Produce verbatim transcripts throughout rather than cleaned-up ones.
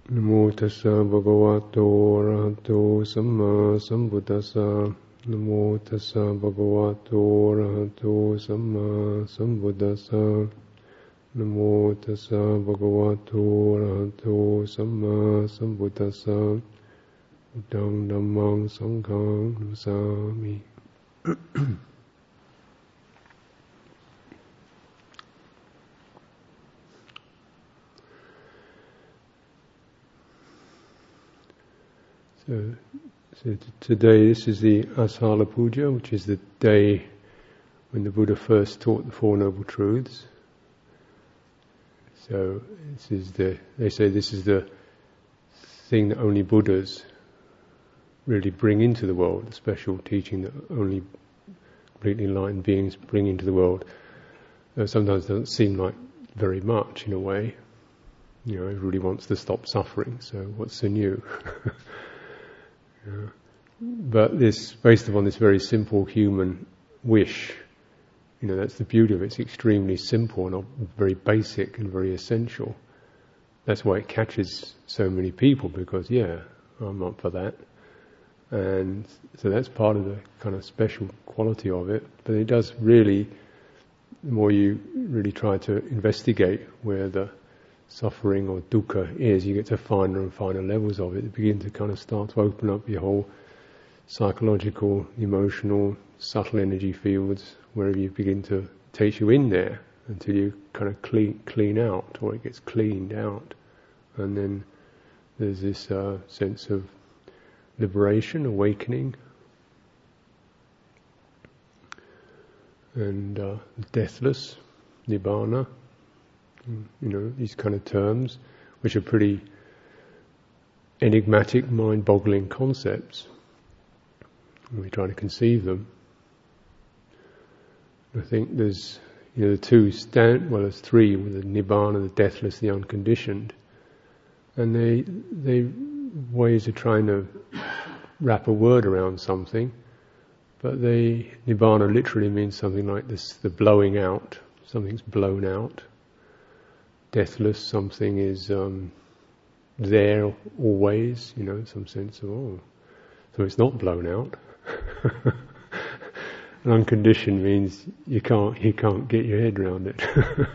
Namo tassa bhagavato arahato samma sambuddhassa. Namo tassa bhagavato arahato samma sambuddhassa. Namo tassa bhagavato arahato samma sambuddhassa. Buddhaṃ dhammāṃ saṅghāṃ namissāmi. So, so t- today this is the Asala Puja, which is the day when the Buddha first taught the Four Noble Truths. So this is the, they say this is the thing that only Buddhas really bring into the world, the special teaching that only completely enlightened beings bring into the world. Though sometimes it doesn't seem like very much in a way. You know, everybody wants to stop suffering, so what's so new? Yeah. But this, based upon this very simple human wish, you know, that's the beauty of it. It's extremely simple and very basic and very essential. That's why it catches so many people, because, yeah, I'm up for that. And so that's part of the kind of special quality of it. But it does really, the more you really try to investigate where the suffering or dukkha is, you get to finer and finer levels of it. You begin to kind of start to open up your whole psychological, emotional, subtle energy fields, wherever you begin to take you in there until you kind of clean clean out, or it gets cleaned out. And then there's this uh, sense of liberation, awakening, and uh, deathless, nibbana. You know, these kind of terms, which are pretty enigmatic, mind-boggling concepts. And we try to conceive them. I think there's, you know, the two stand, well, there's three, with the nibbana, the deathless, the unconditioned, and they they ways of trying to wrap a word around something. But they nibbana literally means something like this: the blowing out. Something's blown out. Deathless, something is um, there always, you know, some sense of, oh, so it's not blown out. And unconditioned means you can't, you can't get your head around it,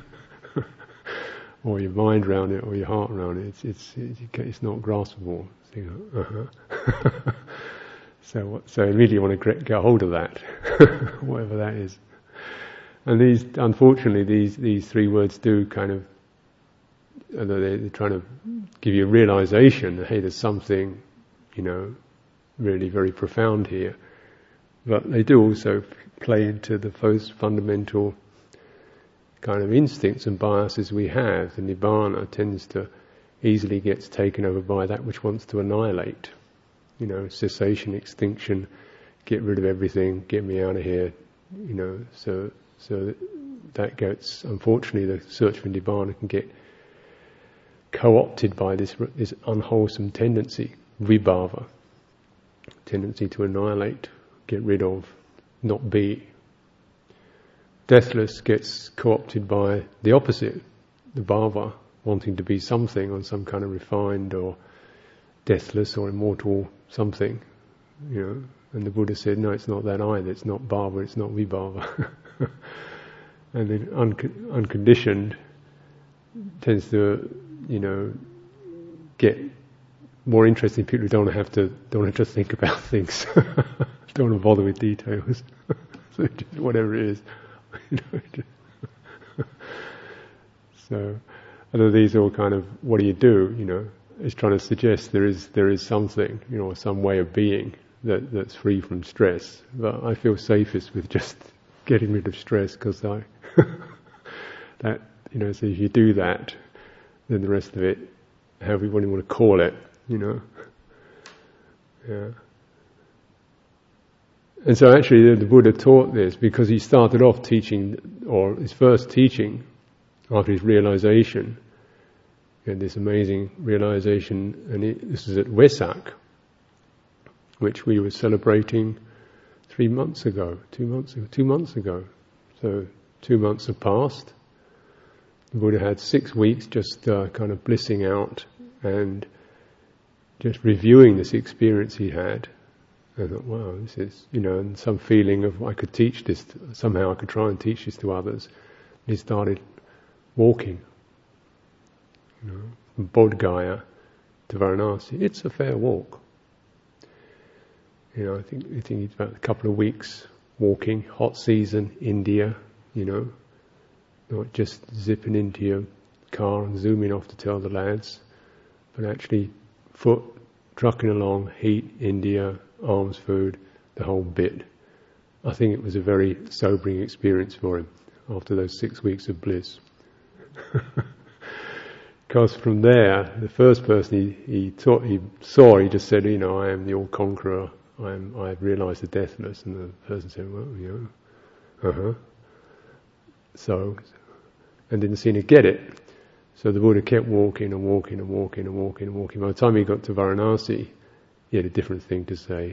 or your mind around it, or your heart around it. It's it's it's, it's not graspable. So, you know, uh-huh. so so immediately you want to get a hold of that, whatever that is. And these, unfortunately, these these three words do kind of, although they're trying to give you a realization that, hey, there's something, you know, really very profound here. But they do also play into the most fundamental kind of instincts and biases we have. The nibbana tends to easily gets taken over by that which wants to annihilate. You know, cessation, extinction, get rid of everything, get me out of here, you know, so so that gets, unfortunately, the search for nibbana can get co-opted by this this unwholesome tendency, vibhava, tendency to annihilate, get rid of, not be. Deathless gets co-opted by the opposite, the bhava, wanting to be something, or some kind of refined or deathless or immortal something, you know. And the Buddha said, no, it's not that either. It's not bhava, it's not vibhava. And then un- unconditioned tends to, you know, get more interesting people who don't have to don't have to think about things, don't want to bother with details. So just whatever it is, you know. Just so, although these are all kind of, what do you do? You know, it's trying to suggest there is there is something, you know, some way of being that that's free from stress. But I feel safest with just getting rid of stress, because I that, you know, so if you do that, then the rest of it, however you want to call it, you know. Yeah. And so actually the Buddha taught this because he started off teaching, or his first teaching after his realization, he had this amazing realization, and it, this is at Wesak, which we were celebrating three months ago, two months ago, two months ago. So two months have passed. The Buddha had six weeks just uh, kind of blissing out and just reviewing this experience he had, I thought, wow, this is, you know, and some feeling of I could teach this, to, somehow I could try and teach this to others. He started walking, you know, from Bodh Gaya to Varanasi. It's a fair walk. You know, I think I think it's about a couple of weeks walking, hot season, India, you know, not just zipping into your car and zooming off to tell the lads, but actually foot, trucking along, heat, India, alms food, the whole bit. I think it was a very sobering experience for him after those six weeks of bliss. Because from there, the first person he, he, taught, he saw, he just said, you know, I am the all-conqueror, I am, I've realised the deathless, and the person said, well, you know, uh-huh. So, and didn't seem to get it. So the Buddha kept walking and walking and walking and walking and walking. By the time he got to Varanasi, he had a different thing to say.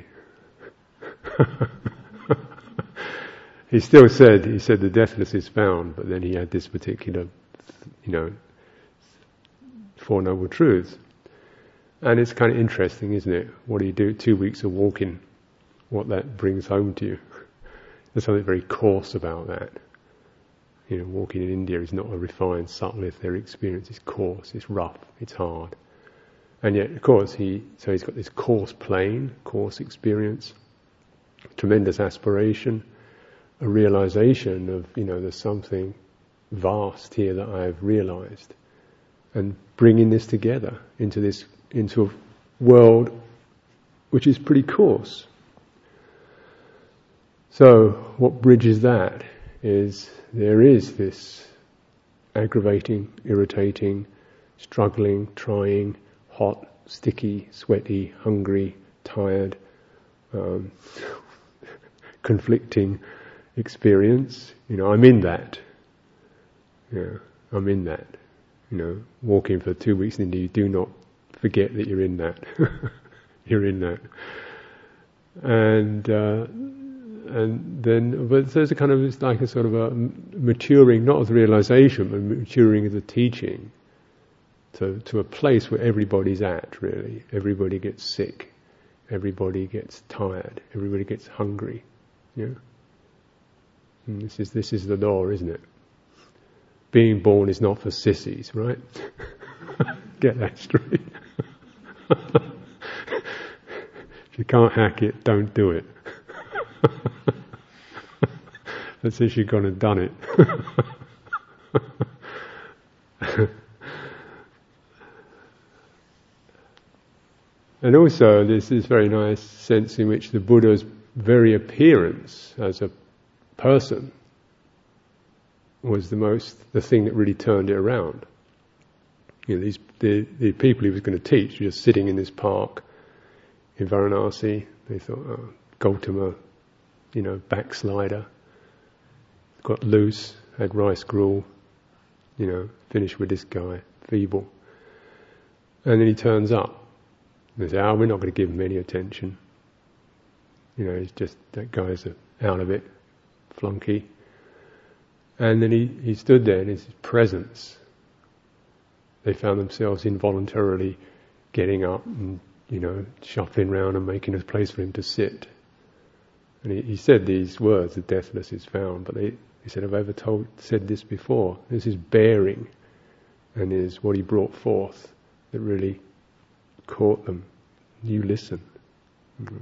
He still said, he said the deathless is found, but then he had this particular, you know, Four Noble Truths. And it's kind of interesting, isn't it? What do you do? Two weeks of walking, what that brings home to you. There's something very coarse about that. You know, walking in India is not a refined, subtle, etheric experience. It's coarse, it's rough, it's hard. And yet, of course, he so he's got this coarse plane, coarse experience, tremendous aspiration, a realization of, you know, there's something vast here that I've realized, and bringing this together into this into a world which is pretty coarse. So, what bridges that is there is this aggravating, irritating, struggling, trying, hot, sticky, sweaty, hungry, tired, um, conflicting experience. You know, I'm in that. Yeah, I'm in that. You know, walking for two weeks in India, you do not forget that you're in that. You're in that. And uh, and then, but there's a kind of, it's like a sort of a maturing, not as realization, but maturing as a teaching. To, to a place where everybody's at, really. Everybody gets sick. Everybody gets tired. Everybody gets hungry. Yeah? And this is this is the law, isn't it? Being born is not for sissies, right? Get that straight. If you can't hack it, don't do it. That's if you've gone and done it. And also, there's this very nice sense in which the Buddha's very appearance as a person was the most, the thing that really turned it around. You know, these the, the people he was going to teach were just sitting in this park in Varanasi. They thought, oh, Gautama, you know, backslider, got loose, had rice gruel, you know, finished with this guy, feeble. And then he turns up. They say, oh, we're not going to give him any attention. You know, he's just, that guy's out of it, flunky. And then he, he stood there in his presence. They found themselves involuntarily getting up and, you know, shuffling round and making a place for him to sit. And he, he said these words, the deathless is found, but they, he said, have I ever told, said this before? This is bearing, and is what he brought forth that really caught them. You listen. Mm-hmm.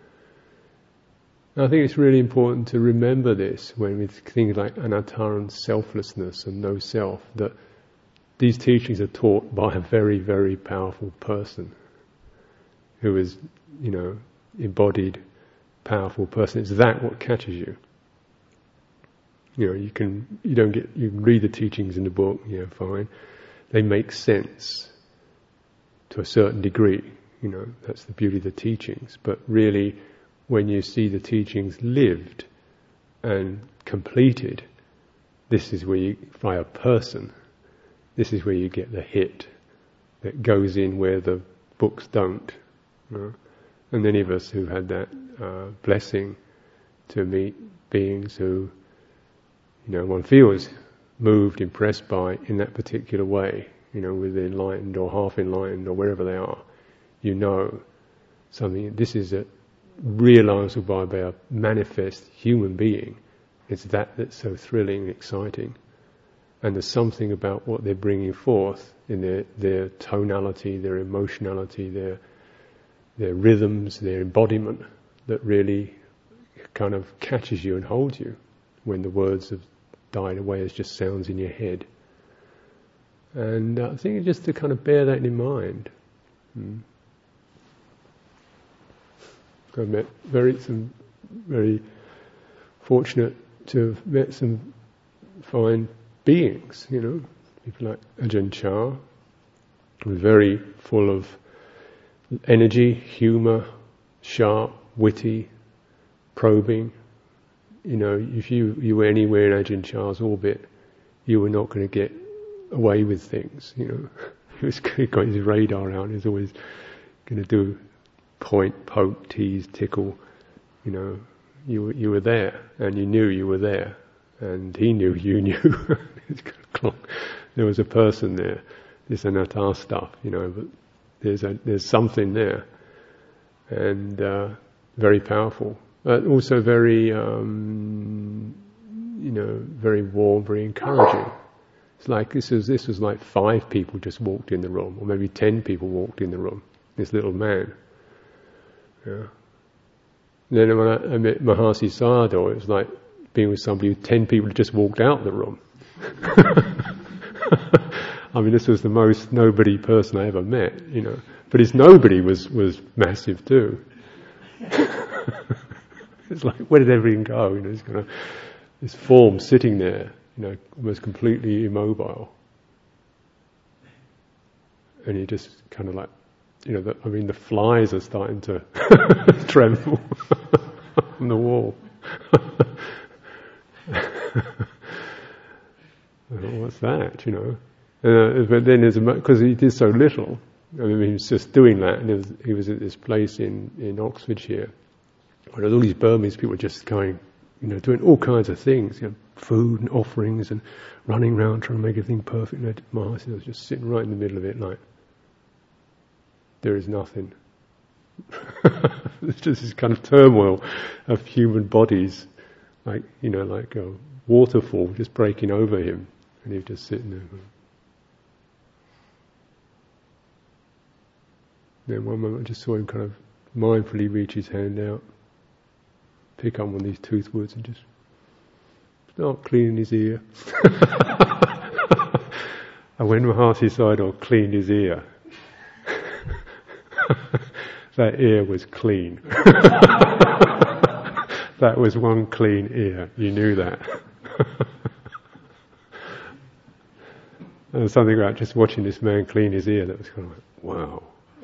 I think it's really important to remember this when with things like anatta and selflessness and no self, that these teachings are taught by a very, very powerful person who is, you know, embodied, powerful person. It's that what catches you. You know, you can, you don't get, you can read the teachings in the book, you know, fine. They make sense to a certain degree, you know, that's the beauty of the teachings. But really, when you see the teachings lived and completed, this is where you, by a person, this is where you get the hit that goes in where the books don't. You know? And any of us who had that uh, blessing to meet beings who, you know, one feels moved, impressed by in that particular way, you know, with enlightened or half enlightened or wherever they are, you know something. This is a realizable by a manifest human being. It's that that's so thrilling and exciting. And there's something about what they're bringing forth in their, their tonality, their emotionality, their their rhythms, their embodiment that really kind of catches you and holds you when the words have died away as just sounds in your head. And uh, I think just to kind of bear that in mind. Hmm. I met very some very fortunate to have met some fine beings, you know, people like Ajahn Chah, who was very full of energy, humour, sharp, witty, probing. You know, if you, you were anywhere in Ajahn Chah's orbit, you were not going to get away with things, you know. He was he got his radar out, he was always going to do point, poke, tease, tickle, you know. You were, you were there, and you knew you were there, and he knew you knew. There was a person there. This and that our stuff, you know, but there's a there's something there, and uh, very powerful. Uh, also very, um, you know, very warm, very encouraging. It's like this was this was like five people just walked in the room, or maybe ten people walked in the room. This little man. Yeah. And then when I, I met Mahasi Sayadaw, it was like being with somebody who ten people just walked out the room. I mean, this was the most nobody person I ever met, you know. But his nobody was, was massive too. It's like, where did everything go? You know, it's kind of this form sitting there, you know, almost completely immobile. And he just kind of like, you know, the, I mean, the flies are starting to tremble on the wall. What's that, you know? Uh, but then there's because he did so little. I mean, he was just doing that, and was, he was at this place in, in Oxfordshire where all these Burmese people were just going, you know, doing all kinds of things, you know, food and offerings and running around trying to make everything perfect. And Mahasi was just sitting right in the middle of it, like there is nothing. It's just this kind of turmoil of human bodies, like, you know, like a waterfall just breaking over him, and he was just sitting there. Then one moment I just saw him kind of mindfully reach his hand out, pick up one of these toothwoods and just start cleaning his ear. And when Mahasi Sayadaw cleaned his ear, that ear was clean. That was one clean ear. You knew that. There was something about just watching this man clean his ear that was kind of like, wow.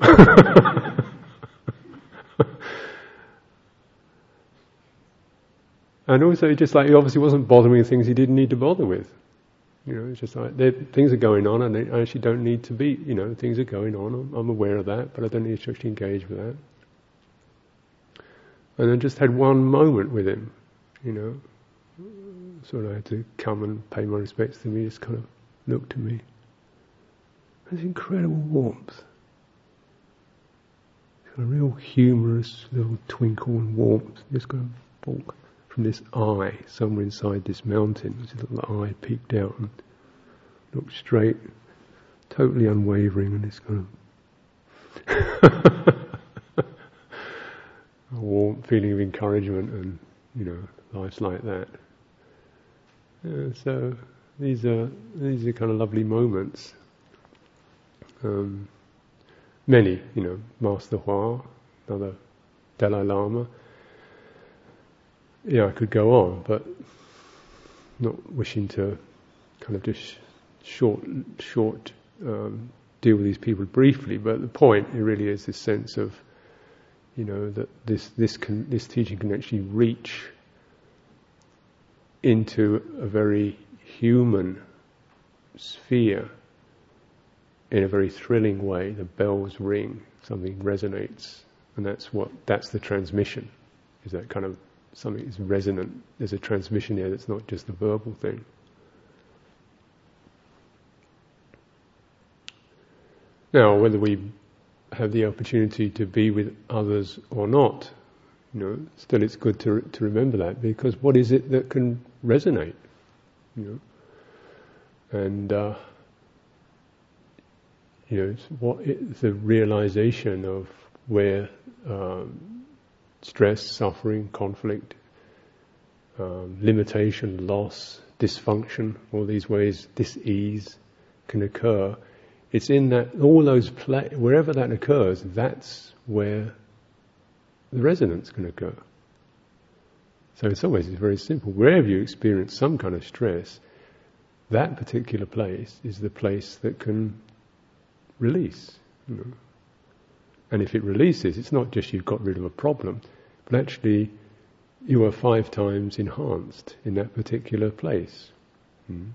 And also, just like he obviously wasn't bothering with things he didn't need to bother with. You know, it's just like things are going on, and I actually don't need to be. You know, things are going on. I'm, I'm aware of that, but I don't need to actually engage with that. And I just had one moment with him. You know, sort of had to come and pay my respects to me. Just kind of looked at me. There's incredible warmth. A real humorous little twinkle and warmth just going to walk from this eye somewhere inside this mountain. This little eye peeked out and looked straight, totally unwavering, and this kind of a warm feeling of encouragement, and you know, life's like that. Yeah, so these are these are kind of lovely moments. Um, Many, you know, Master Hua, another Dalai Lama. Yeah, I could go on, but not wishing to kind of just short, short um, deal with these people briefly. But the point, it really is this sense of, you know, that this this can this teaching can actually reach into a very human sphere. In a very thrilling way, the bells ring, something resonates, and that's what that's the transmission. Is that kind of something is resonant? There's a transmission there that's not just a verbal thing. Now, whether we have the opportunity to be with others or not, you know, still it's good to to remember that, because what is it that can resonate, you know, and uh, you know, it's what it's the realization of where um, stress, suffering, conflict, um, limitation, loss, dysfunction, all these ways, dis-ease can occur. It's in that, all those, pla- wherever that occurs, that's where the resonance can occur. So in some ways it's very simple. Wherever you experience some kind of stress, that particular place is the place that can release. You know. And if it releases, it's not just you've got rid of a problem, but actually you are five times enhanced in that particular place. Hmm.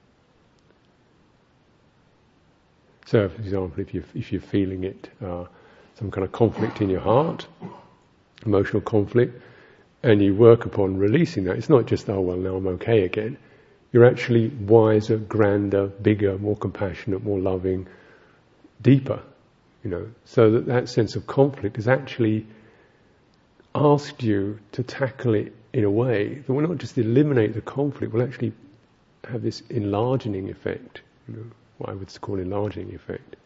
So, for example, if you if you're feeling it, uh, some kind of conflict in your heart, emotional conflict, and you work upon releasing that, it's not just, oh well, now I'm okay again. You're actually wiser, grander, bigger, more compassionate, more loving, deeper. You know, so that that sense of conflict has actually asked you to tackle it in a way that will not just eliminate the conflict, will actually have this enlarging effect. You know, what I would call enlarging effect.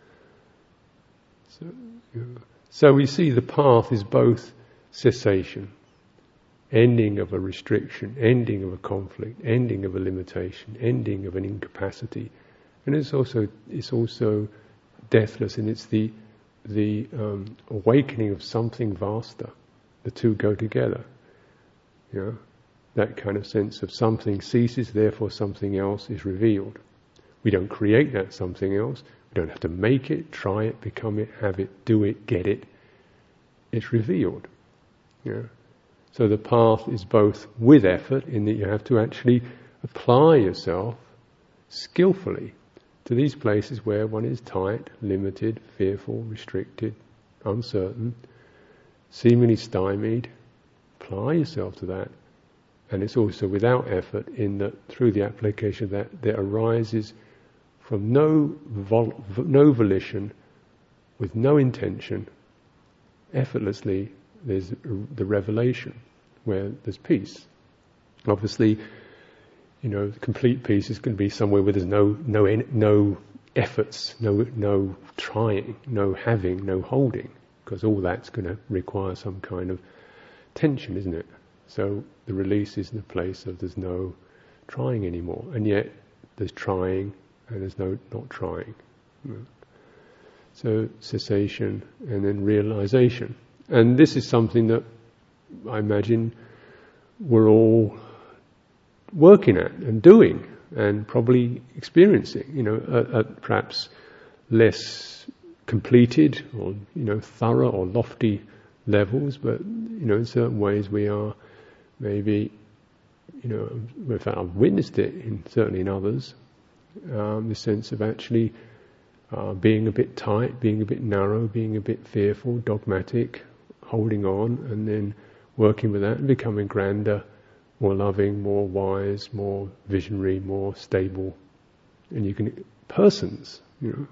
So, you know, so we see the path is both cessation, ending of a restriction, ending of a conflict, ending of a limitation, ending of an incapacity, and it's also it's also deathless, and it's the the um, awakening of something vaster. The two go together. You know, that kind of sense of something ceases, therefore something else is revealed. We don't create that something else. We don't have to make it, try it, become it, have it, do it, get it. It's revealed. You know? So the path is both with effort, in that you have to actually apply yourself skillfully to these places where one is tight, limited, fearful, restricted, uncertain, seemingly stymied. Apply yourself to that. And it's also without effort, in that through the application of that, there arises from no vol- no volition, with no intention, effortlessly, there's the revelation, where there's peace. Obviously, you know, complete peace is going to be somewhere where there's no no no efforts, no no trying, no having, no holding, because all that's going to require some kind of tension, isn't it? So the release is in the place of there's no trying anymore, and yet there's trying and there's no not trying. So cessation and then realization, and this is something that I imagine we're all working at and doing and probably experiencing, you know, at, at perhaps less completed or, you know, thorough or lofty levels, but, you know, in certain ways we are maybe, you know, in fact I've witnessed it in certainly in others, um, the sense of actually uh, being a bit tight, being a bit narrow, being a bit fearful, dogmatic, holding on, and then working with that and becoming grander, more loving, more wise, more visionary, more stable. And you can, persons, you know.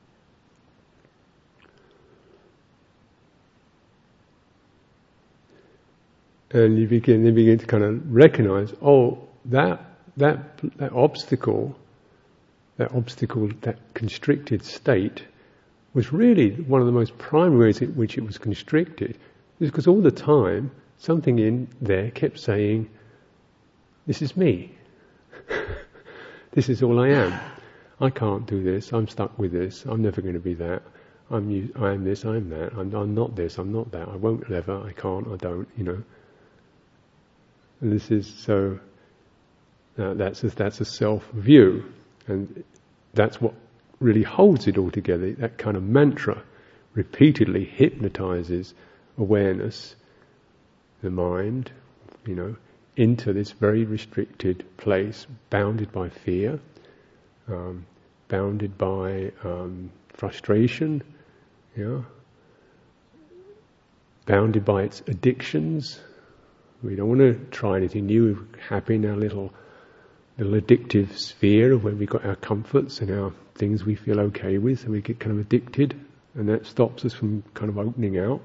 And you begin, then begin to kind of recognize, oh, that, that, that obstacle, that obstacle, that constricted state was really one of the most primary ways in which it was constricted, is because all the time, something in there kept saying, this is me. This is all I am. I can't do this. I'm stuck with this. I'm never going to be that. I'm I am this. I'm that. I'm, I'm not this. I'm not that. I won't ever. I can't. I don't. You know. And this is so. Uh, that's a, that's a self view, and that's what really holds it all together. That kind of mantra repeatedly hypnotizes awareness, the mind, you know, into this very restricted place, bounded by fear, um, bounded by um, frustration, you know, bounded by its addictions. We don't want to try anything new. We're happy in our little, little addictive sphere of where we've got our comforts and our things we feel okay with, and we get kind of addicted. and that stops us from kind of opening out.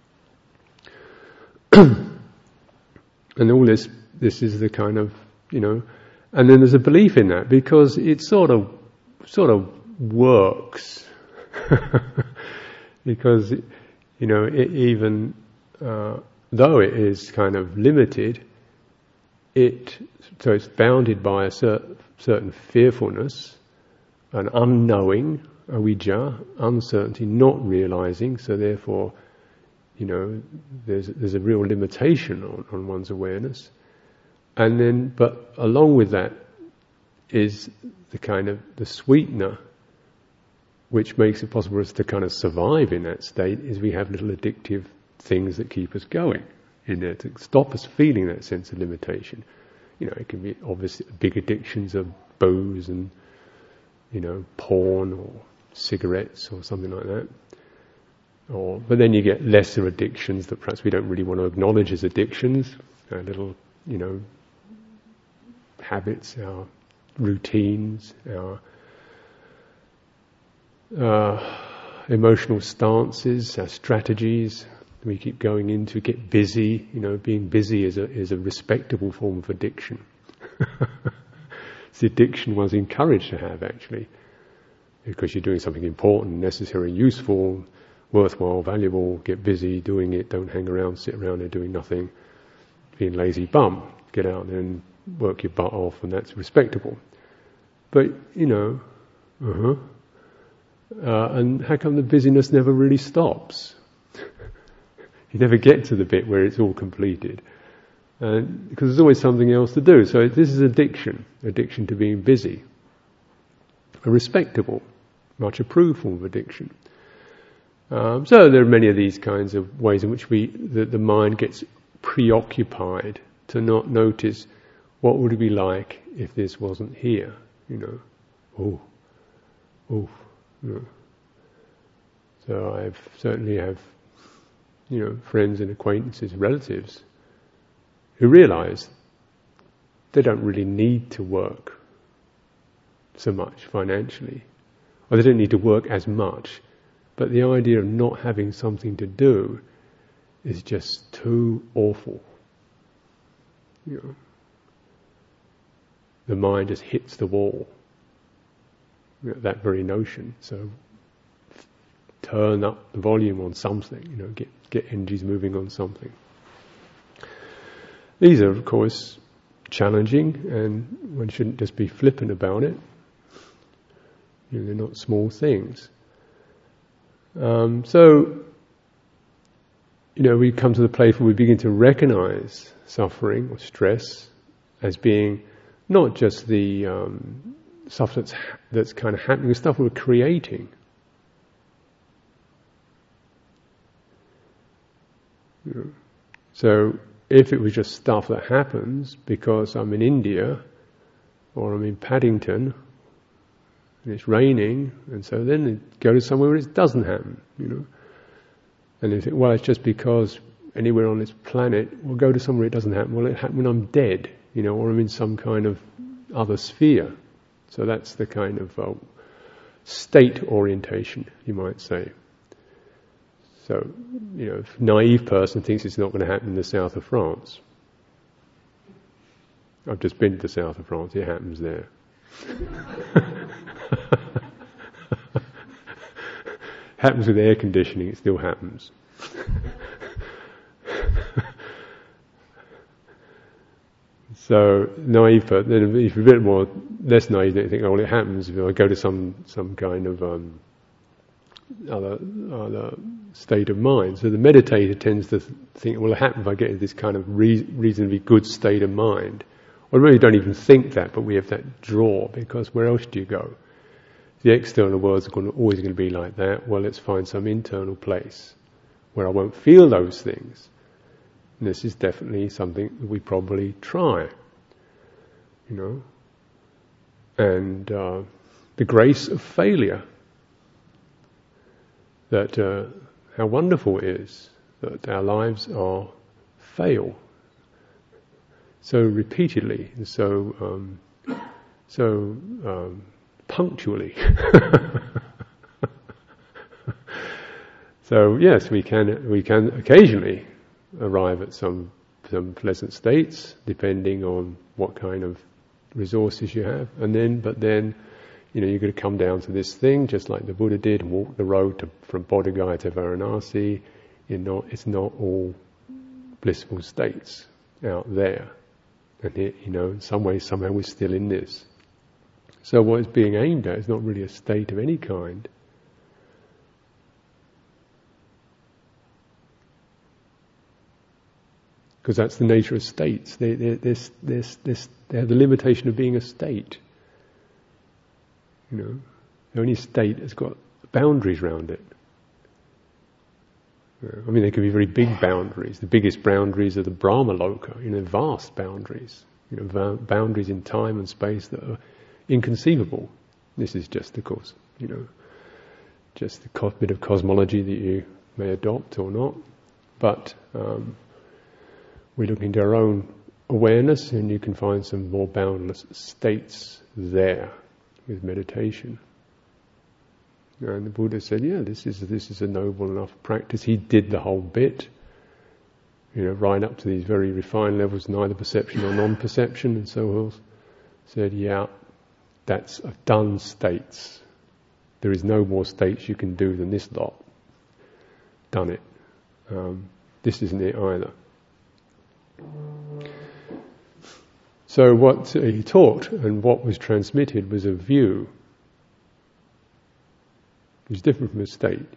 And all this, this is the kind of, you know, and then there's a belief in that because it sort of, sort of works. Because, you know, it even uh, though it is kind of limited, it so it's bounded by a cer- certain fearfulness, an unknowing, avijja, uncertainty, not realizing. So therefore, you know, there's there's a real limitation on, on one's awareness. And then, but along with that is the kind of the sweetener, which makes it possible for us to kind of survive in that state, is we have little addictive things that keep us going in there to stop us feeling that sense of limitation. You know, it can be obviously big addictions of booze and, you know, porn or cigarettes or something like that. Or, but then you get lesser addictions that perhaps we don't really want to acknowledge as addictions, our little, you know, habits, our routines, our uh, emotional stances, our strategies. We keep going into, get busy. You know, being busy is a is a respectable form of addiction. It's the addiction one's encouraged to have, actually, because you're doing something important, necessary, useful, worthwhile, valuable. Get busy doing it. Don't hang around, sit around there doing nothing, being lazy bum. Get out there and work your butt off, and that's respectable. But you know, uh-huh. Uh, and how come the busyness never really stops? You never get to the bit where it's all completed. Uh, because there's always something else to do. So this is addiction, addiction to being busy. A respectable, much approved form of addiction. Um, so there are many of these kinds of ways in which we the, the mind gets preoccupied to not notice what would it be like if this wasn't here, you know. Oh, oh. Yeah. So I've certainly have, you know, friends and acquaintances, relatives, who realise they don't really need to work so much financially, or they don't need to work as much, but the idea of not having something to do is just too awful. You know, the mind just hits the wall. You know, that very notion. So turn up the volume on something, you know, get get energies moving on something. These are, of course, challenging, and one shouldn't just be flippant about it. You know, they're not small things. Um, so, you know, we come to the place where we begin to recognize suffering or stress as being not just the um, stuff that's that's kind of happening, the stuff we're creating. You know. So if it was just stuff that happens because I'm in India or I'm in Paddington and it's raining, and so then it go to somewhere where it doesn't happen, you know. And you think, well, it's just because anywhere on this planet, we'll go to somewhere it doesn't happen. Well, it happened when I'm dead, you know, or I'm in some kind of other sphere. So that's the kind of uh, state orientation, you might say. So, you know, if a naive person thinks it's not going to happen in the south of France. I've just been to the south of France, it happens there. Happens with air conditioning, it still happens. So naive, but then if you're a bit more less naive, you think, oh, well, it happens if I go to some some kind of um, other other state of mind. So the meditator tends to think, well, it happens if I get into this kind of re- reasonably good state of mind. Or maybe you don't even think that, but we have that draw, because where else do you go? The external world's going to, always going to be like that. Well, let's find some internal place where I won't feel those things. And this is definitely something that we probably try, you know. And uh, the grace of failure, that uh, how wonderful it is that our lives are fail so repeatedly and so um, so um, punctually. So yes, we can we can occasionally arrive at some some pleasant states, depending on what kind of resources you have, and then but then, you know, you're going to come down to this thing, just like the Buddha did, and walk the road to, from Bodh Gaya to Varanasi. You're not, it's not all blissful states out there, and it, you know, in some ways, somehow we're still in this. So what is being aimed at is not really a state of any kind. Because that's the nature of states. They, they, they're, they're, they're, they have the limitation of being a state. You know, the only state has got boundaries around it. I mean, they can be very big boundaries. The biggest boundaries are the Brahmaloka, you know, vast boundaries. You know, boundaries in time and space that are inconceivable. This is just, of course, you know, just a bit of cosmology that you may adopt or not. But um, we look into our own awareness, and you can find some more boundless states there with meditation. And the Buddha said, yeah, this is this is a noble enough practice. He did the whole bit, you know, right up to these very refined levels, neither perception nor non-perception, and so on. Said, yeah, that's a done states. There is no more states you can do than this lot. Done it. Um, this isn't it either. So what he taught and what was transmitted was a view. It's different from a state.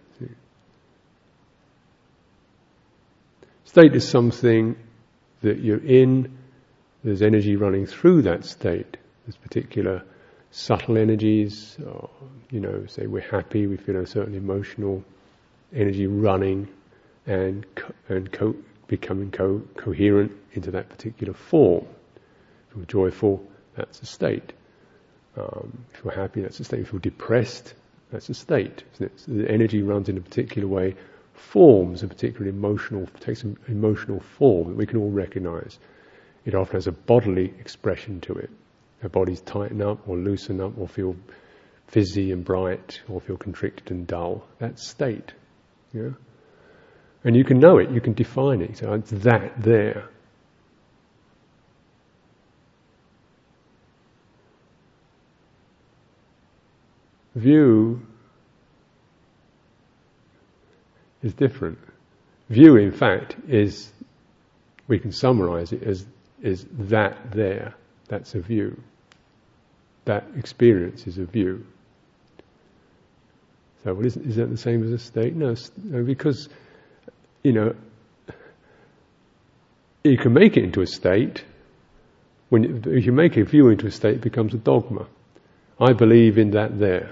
State is something that you're in, there's energy running through that state. There's particular subtle energies, or, you know, say we're happy, we feel a certain emotional energy running and co- and co- becoming co- coherent into that particular form. If you're joyful, that's a state. Um, if you're happy, that's a state. If you're depressed, that's a state. Isn't it? So the energy runs in a particular way, forms a particular emotional, takes an emotional form that we can all recognize. It often has a bodily expression to it. Our bodies tighten up or loosen up or feel fizzy and bright or feel constricted and dull. That's state. Yeah? And you can know it, you can define it. So it's that there. View is different. View, in fact, is, we can summarize it as, is that there. That's a view. That experience is a view. So, well, is, is that the same as a state? No, no, because, you know, you can make it into a state. When you, if you make a view into a state, it becomes a dogma. I believe in that there.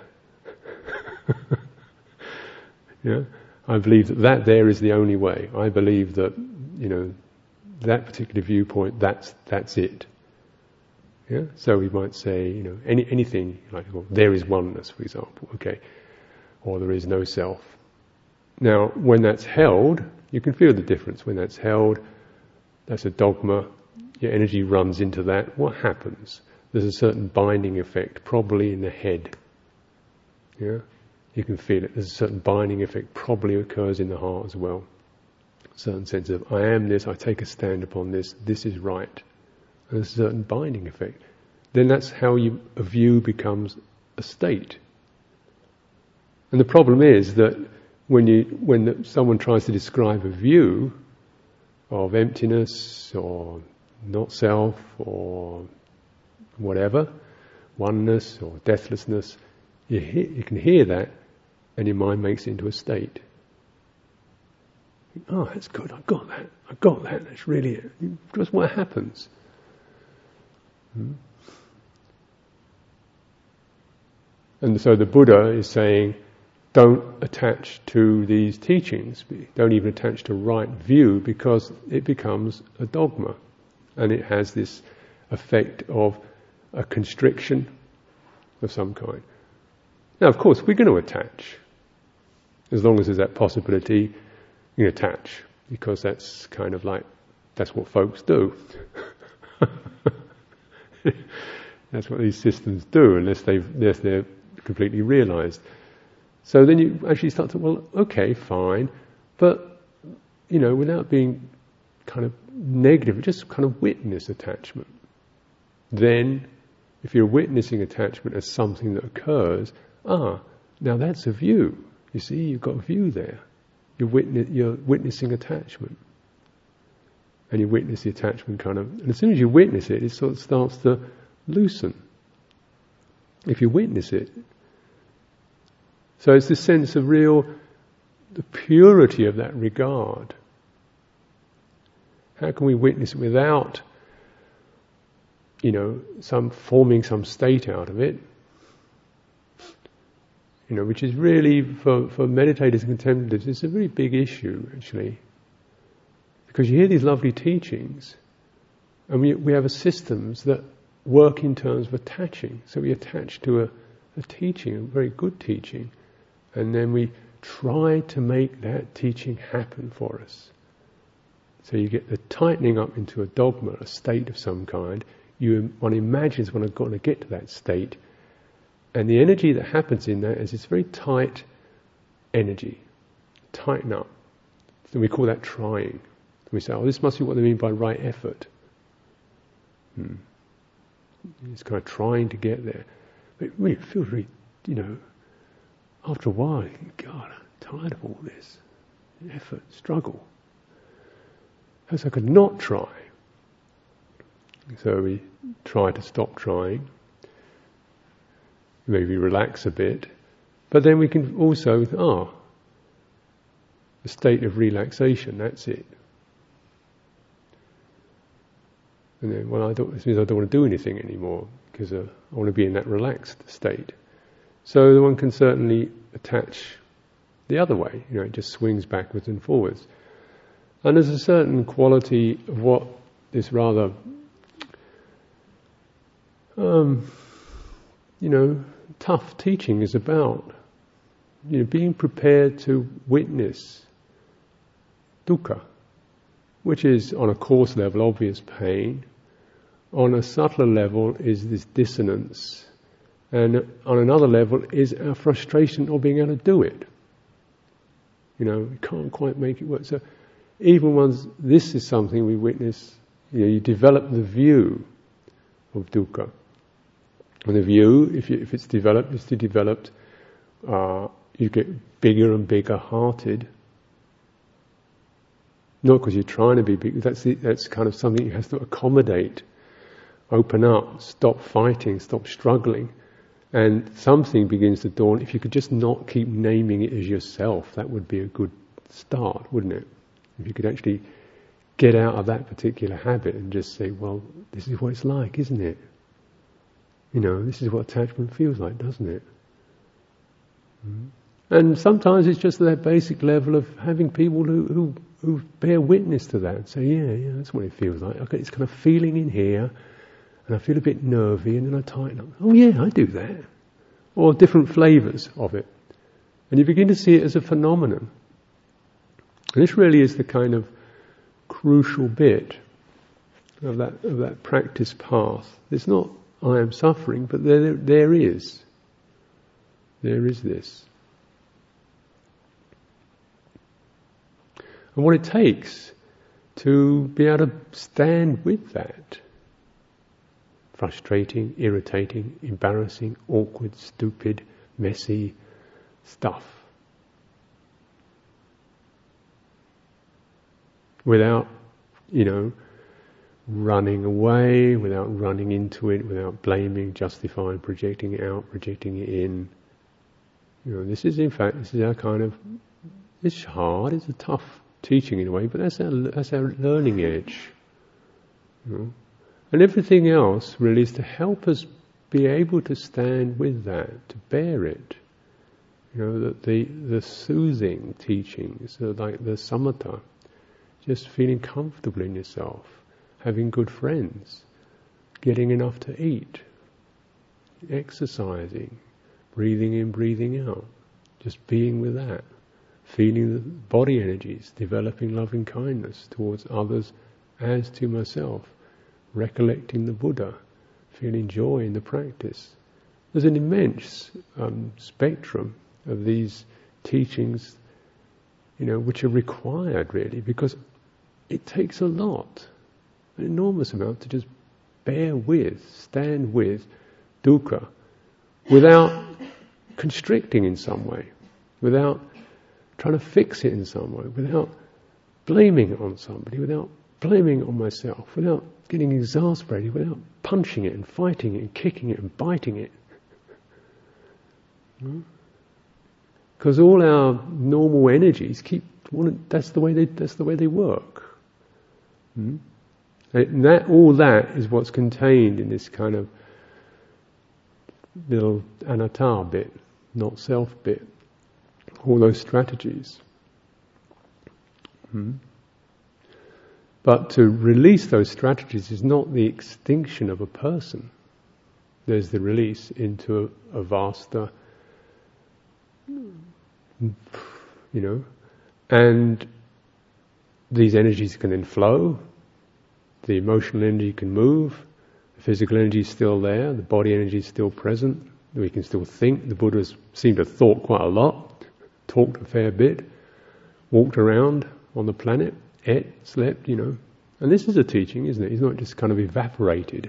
Yeah, I believe that that there is the only way. I believe that, you know, that particular viewpoint, that's that's it. Yeah. So we might say, you know, any anything like, well, there is oneness, for example. Okay, or there is no self. Now, when that's held, you can feel the difference. When that's held, that's a dogma. Your energy runs into that. What happens? There's a certain binding effect, probably in the head. Yeah. You can feel it. There's a certain binding effect probably occurs in the heart as well. A certain sense of, I am this, I take a stand upon this, this is right. And there's a certain binding effect. Then that's how you, a view becomes a state. And the problem is that when you, when the, someone tries to describe a view of emptiness or not self or whatever, oneness or deathlessness, you, hear, you can hear that, and your mind makes it into a state. Oh, that's good, I got that, I got that, that's really it. Just what happens. Hmm? And so the Buddha is saying, don't attach to these teachings, don't even attach to right view, because it becomes a dogma. And it has this effect of a constriction of some kind. Now, of course, we're going to attach. As long as there's that possibility, you attach, because that's kind of like, that's what folks do. That's what these systems do, unless they've, unless they're completely realised. So then you actually start to, well, okay, fine, but, you know, without being kind of negative, just kind of witness attachment. Then, if you're witnessing attachment as something that occurs, ah, now that's a view. You see, you've got a view there. You're, witness, you're witnessing attachment. And you witness the attachment kind of, and as soon as you witness it, it sort of starts to loosen. If you witness it. So it's this sense of real, the purity of that regard. How can we witness it without, you know, some forming some state out of it? You know, which is really, for, for meditators and contemplatives, it's a very big issue, actually. Because you hear these lovely teachings, and we, we have a systems that work in terms of attaching. So we attach to a, a teaching, a very good teaching, and then we try to make that teaching happen for us. So you get the tightening up into a dogma, a state of some kind. You, one imagines when I've got to get to that state, and the energy that happens in that is this very tight energy, tighten up. So we call that trying. We say, oh, this must be what they mean by right effort. Hmm. It's kind of trying to get there. But it really feels really, you know, after a while, you think, God, I'm tired of all this. Effort, struggle. Perhaps I could not try. So we try to stop trying. Maybe relax a bit. But then we can also, ah, the state of relaxation, that's it. And then, well, I don't, it means I don't want to do anything anymore because uh, I want to be in that relaxed state. So one can certainly attach the other way. You know, it just swings backwards and forwards. And there's a certain quality of what this rather, um, you know, tough teaching is about. You know, being prepared to witness dukkha, which is on a coarse level obvious pain, on a subtler level is this dissonance, and on another level is our frustration of being able to do it. You know, we can't quite make it work. So even once this is something we witness, you know, you develop the view of dukkha. And the view, if, you, if it's developed, is to developed, uh, you get bigger and bigger hearted. Not because you're trying to be big, that's, the, that's kind of something you have to accommodate. Open up, stop fighting, stop struggling. And something begins to dawn. If you could just not keep naming it as yourself, that would be a good start, wouldn't it? If you could actually get out of that particular habit and just say, well, this is what it's like, isn't it? You know, this is what attachment feels like, doesn't it? Mm. And sometimes it's just that basic level of having people who, who, who bear witness to that and say, yeah, yeah, that's what it feels like. Okay, it's kind of feeling in here, and I feel a bit nervy, and then I tighten up. Oh yeah, I do that. Or different flavours of it. And you begin to see it as a phenomenon. And this really is the kind of crucial bit of that of that practice path. It's not I am suffering, but there there is. There is this. And what it takes to be able to stand with that. Frustrating, irritating, embarrassing, awkward, stupid, messy stuff. Without, you know, running away, without running into it, without blaming, justifying, projecting it out, projecting it in. You know, this is in fact, this is our kind of, it's hard, it's a tough teaching in a way, but that's our, that's our learning edge. You know? And everything else really is to help us be able to stand with that, to bear it. You know, that the, the soothing teachings, so like the samatha, just feeling comfortable in yourself, having good friends, getting enough to eat, exercising, breathing in, breathing out, just being with that, feeling the body energies, developing loving kindness towards others as to myself, recollecting the Buddha, feeling joy in the practice. There's an immense um, spectrum, of these teachings, you know, which are required really, because it takes a lot, an enormous amount to just bear with, stand with dukkha without constricting in some way, without trying to fix it in some way, without blaming it on somebody, without blaming it on myself, without getting exasperated, without punching it and fighting it and kicking it and biting it. Because all our normal energies keep, that's the way they, that's the way they work. Hmm? And that, all that is what's contained in this kind of little anatta bit, not self bit. All those strategies. Hmm? But to release those strategies is not the extinction of a person. There's the release into a, a vaster, you know, and these energies can then flow. The emotional energy can move. The physical energy is still there. The body energy is still present. We can still think. The Buddhas seem to have thought quite a lot, talked a fair bit, walked around on the planet, ate, slept, you know. And this is a teaching, isn't it? He's not just kind of evaporated.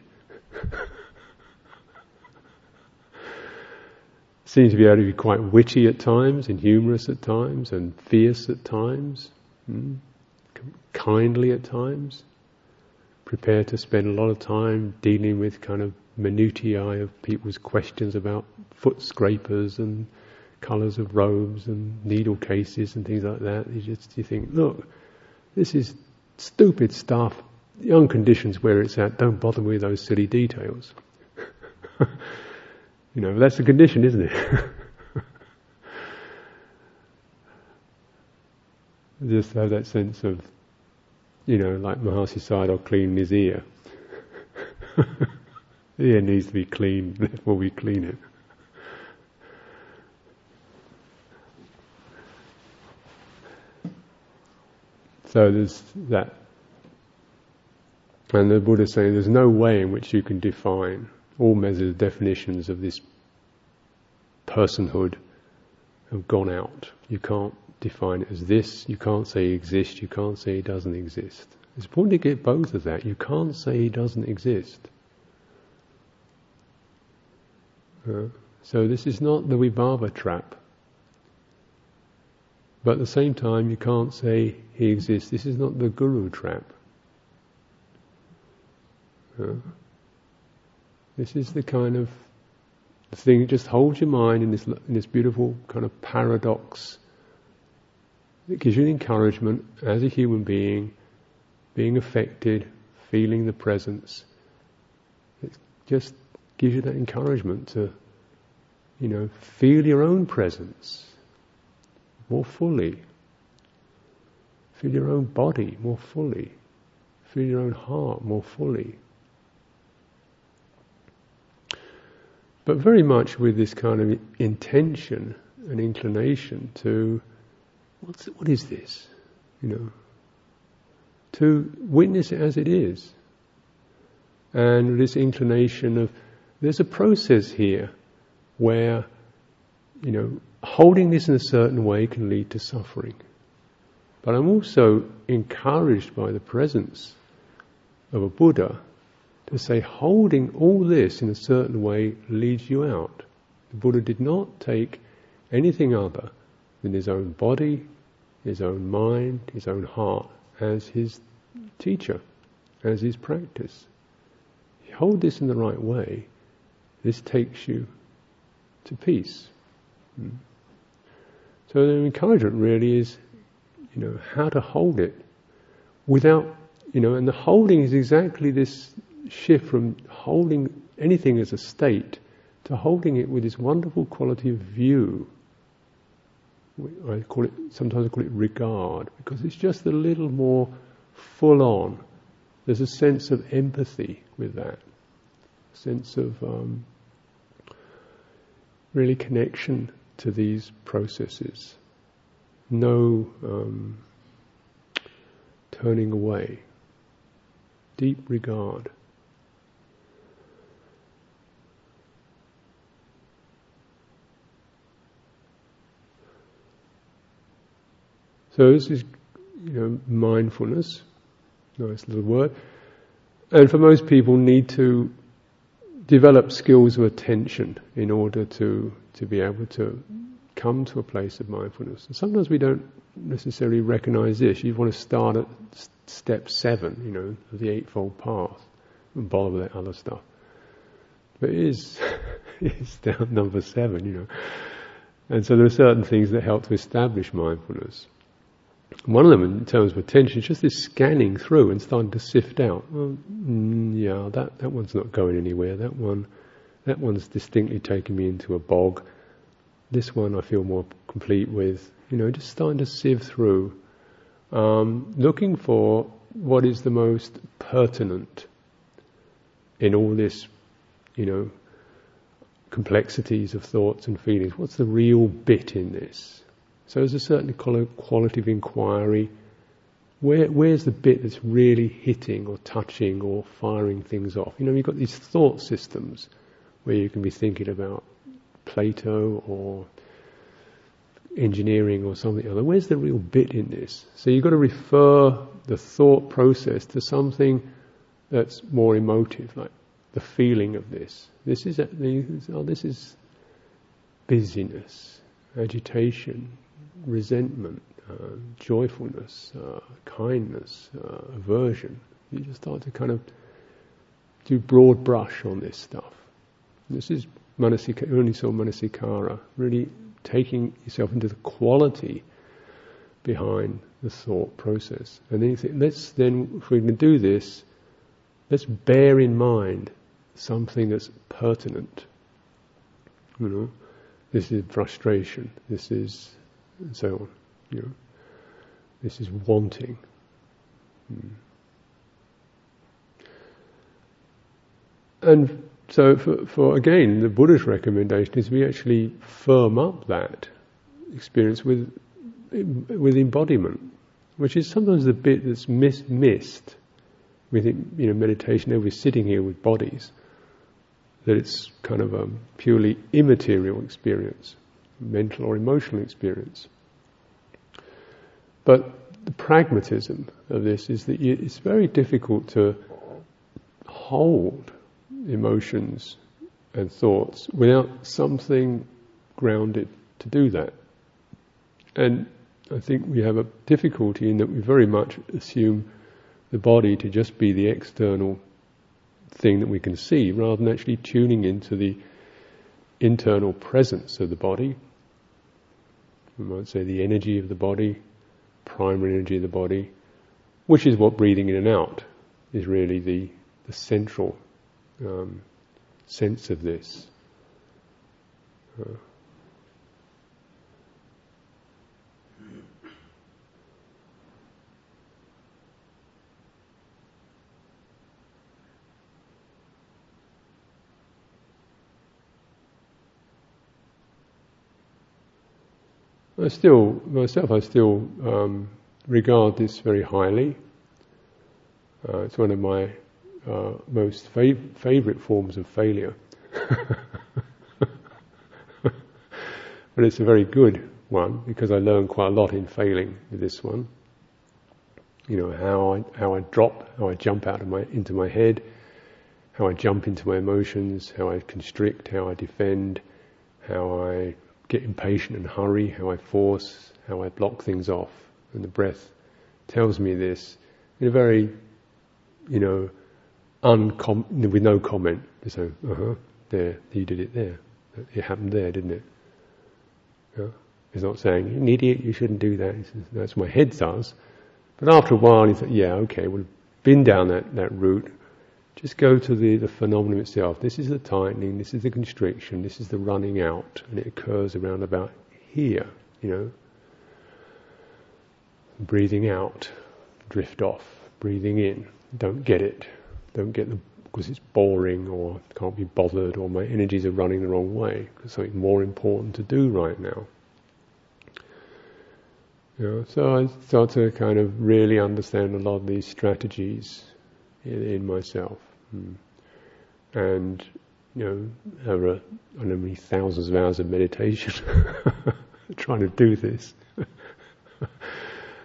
Seems to be able to be quite witty at times, and humorous at times, and fierce at times, hmm? kindly at times. Prepared to spend a lot of time dealing with kind of minutiae of people's questions about foot scrapers and colours of robes and needle cases and things like that. You just you think, look, this is stupid stuff. The unconditions where it's at. Don't bother with those silly details. You know, that's the condition, isn't it? Just have that sense of, you know, like Mahasi Sayadaw cleaning his ear. The ear needs to be cleaned before we clean it. So there's that. And the Buddha is saying there's no way in which you can define all measures of definitions of this personhood have gone out. You can't define it as this, you can't say he exists, you can't say he doesn't exist. It's important to get both of that. You can't say he doesn't exist. Uh, so this is not the Vibhava trap. But at the same time, you can't say he exists. This is not the Guru trap. Uh, this is the kind of thing that just holds your mind in this in this beautiful kind of paradox. It gives you an encouragement as a human being, being affected, feeling the presence. It just gives you that encouragement to, you know, feel your own presence more fully. Feel your own body more fully. Feel your own heart more fully. But very much with this kind of intention and inclination to, what's, what is this? You know, to witness it as it is. And this inclination of, there's a process here where, you know, holding this in a certain way can lead to suffering. But I'm also encouraged by the presence of a Buddha to say holding all this in a certain way leads you out. The Buddha did not take anything other than his own body, his own mind, his own heart as his teacher, as his practice. If you hold this in the right way, this takes you to peace. Hmm. So the encouragement really is, you know, how to hold it without, you know, and the holding is exactly this shift from holding anything as a state to holding it with this wonderful quality of view. I call it, sometimes I call it regard, because it's just a little more full on. There's a sense of empathy with that, a sense of um, really connection to these processes. No um, turning away. Deep regard. So this is, you know, mindfulness, nice little word. And for most people need to develop skills of attention in order to, to be able to come to a place of mindfulness. And sometimes we don't necessarily recognize this. You want to start at step seven, you know, of the Eightfold Path, and bother with that other stuff. But it is, it's down number seven, you know. And so there are certain things that help to establish mindfulness. One of them, in terms of attention, is just this scanning through and starting to sift out. Well, mm, yeah, that, that one's not going anywhere. That one, that one's distinctly taking me into a bog. This one I feel more complete with. You know, just starting to sieve through, um, looking for what is the most pertinent in all this, you know, complexities of thoughts and feelings. What's the real bit in this? So there's a certain quality of inquiry. Where, where's the bit that's really hitting or touching or firing things off? You know, you've got these thought systems where you can be thinking about Plato or engineering or something other. Where's the real bit in this? So you've got to refer the thought process to something that's more emotive, like the feeling of this. This is, oh, this is busyness, agitation, resentment, uh, joyfulness, uh, kindness, uh, aversion. You just start to kind of do broad brush on this stuff. This is manasika, only saw manasikara, really taking yourself into the quality behind the thought process. And then you think, let's then, if we're going to do this, let's bear in mind something that's pertinent. You know, this is frustration. This is, and so on. You know, this is wanting. Hmm. And so, for, for again, the Buddha's recommendation is we actually firm up that experience with with embodiment, which is sometimes the bit that's miss, missed within, you know, meditation. There we're sitting here with bodies, that it's kind of a purely immaterial experience, mental or emotional experience. But the pragmatism of this is that you, it's very difficult to hold emotions and thoughts without something grounded to do that. And I think we have a difficulty in that we very much assume the body to just be the external thing that we can see, rather than actually tuning into the internal presence of the body. We might say the energy of the body, primary energy of the body, which is what breathing in and out is really the, the central um, sense of this. Uh, I still, myself, I still um, regard this very highly. Uh, it's one of my uh, most fav- favourite forms of failure. But it's a very good one, because I learn quite a lot in failing with this one. You know, how I how I drop, how I jump out of my into my head, how I jump into my emotions, how I constrict, how I defend, how I get impatient and hurry, how I force, how I block things off. And the breath tells me this in a very, you know, uncom- with no comment. So, uh-huh, there, you did it there. It happened there, didn't it? Yeah? It's not saying, you're an idiot, you shouldn't do that. Says, that's what my head does. But after a while, you think, yeah, okay, we've been down that, that route. Just go to the, the phenomenon itself. This is the tightening, this is the constriction, this is the running out, and it occurs around about here, you know. Breathing out, drift off. Breathing in, don't get it. Don't get the, because it's boring or can't be bothered or my energies are running the wrong way. There's something more important to do right now. You know, so I start to kind of really understand a lot of these strategies in, in myself. Hmm. And, you know, over, I don't know, many thousands of hours of meditation trying to do this.